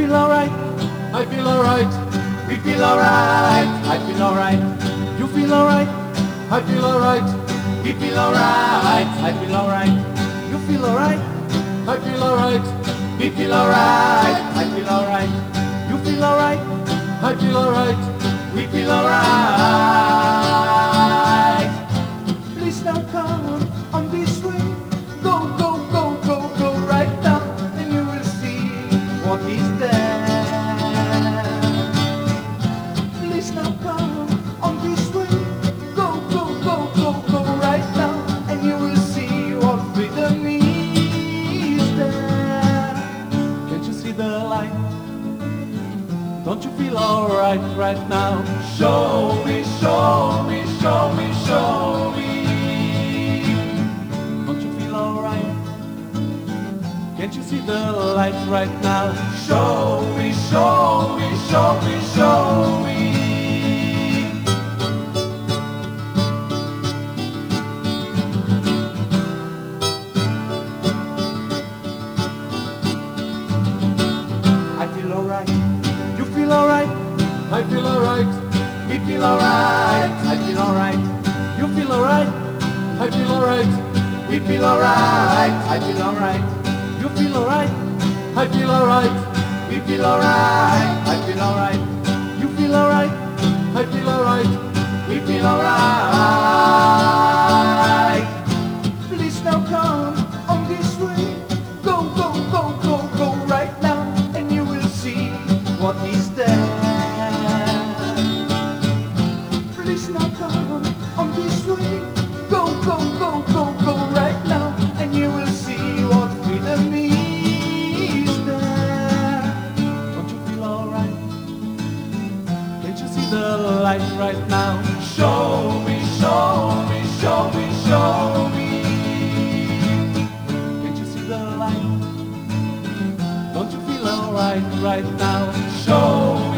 feel alright, I feel alright, we feel alright, I feel alright, you feel alright, I feel alright, we feel alright, I feel alright, you feel alright, I feel alright, we feel alright, I feel alright, you feel alright, I feel alright, we feel alright. Please now come on this way, go, go, go, go, go right now, and you will see what is there. Please now come on this way, go, go, go, go, go right now, and you will see what freedom is there. Can't you see the light? Don't you feel alright right now? Show me, show me, show me, show me. Don't you feel alright? Can't you see the light right now? Show me, show me, show me, show me. I feel alright, you feel alright, I feel alright, we feel alright, I feel alright, you feel alright, I feel alright, we feel alright, I feel alright, you feel alright, I feel alright, we feel alright, I feel alright, you feel alright, I feel alright, we feel alright. Please now come on this way, go, go, go, go, go right now, and you will see what is there. Please now come on this way, go, go, go, go, go right now, and you will see what freedom is there. Don't you feel alright? Can't you see the light right now? Show me, show me, show me, show me. Can't you see the light? Don't you feel alright right now? Show me.